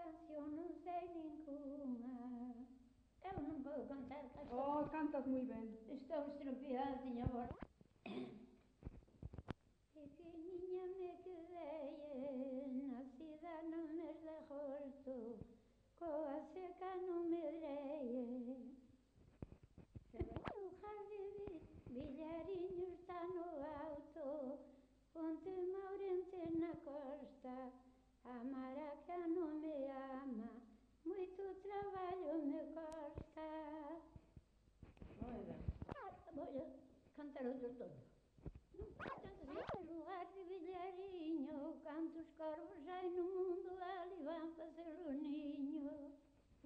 canción não sei nenhuma. Eu não vou cantar. Oh, cantas muito bem. Estou estropiadinha agora. Pequeninha me quedei, nascida no mês de agosto, com a seca no medreie. O jardim Villarinho está no alto, Ponte Maurente na costa, a maraca não me ama, muito trabalho me custa. Vou cantar o doutor. No lugar de Villarinho, cantos corvos já no mundo, ali vão fazer o ninho.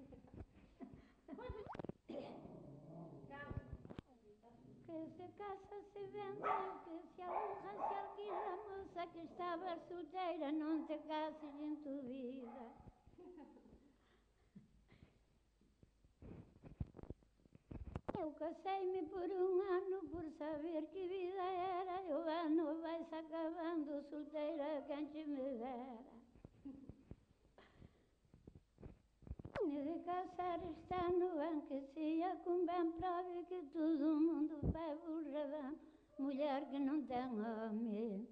Que se casa, se vende, que se aluga, se alquila, moça que estava solteira, não te cases em tua vida. Eu casei-me por um ano, por saber que vida era, e o ano vai-se acabando, solteira, quem te me dera. De casar está no banco, se a com bem prove que todo mundo faz burradão, mulher que não tem homem.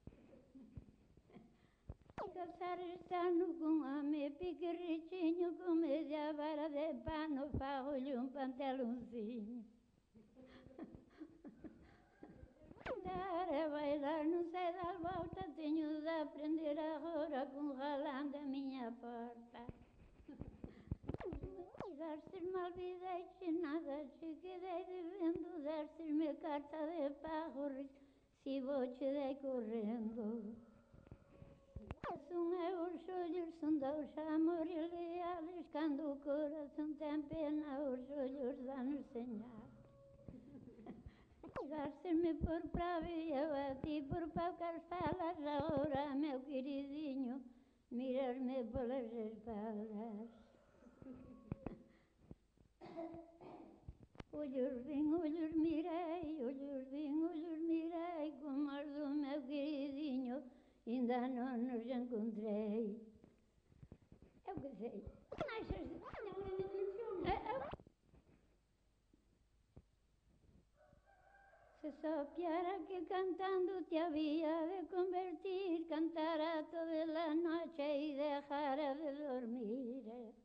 Casar está no com homem, pique ritinho, com meia vara de pano, farro-lhe um pantelãozinho. Bailar, não sei dar volta, tenho de aprender agora com o ralão da minha porta. Dar-se-me malvidei, nada te quedei devendo, dar-se-me carta de pago, se vou te dei correndo. São os olhos, são dois amores leais, quando o coração tem pena, os olhos dão-nos señal. Dar-se-me por prova e eu a ti por poucas falas, agora, meu queridinho, mirar-me pelas espaldas. Olhos mirei, como os do meu queridinho, ainda não nos encontrei. Eu que sei. Se sopiera que cantando te había de convertir, cantara toda la noche y dejara de dormir.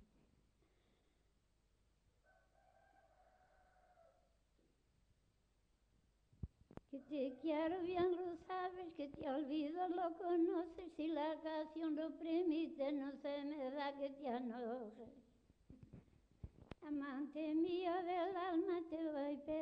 Que te quiero bien lo sabes, que te olvido lo conoces, si la ocasión lo permite no se me da que te enojes. Amante mío del alma te voy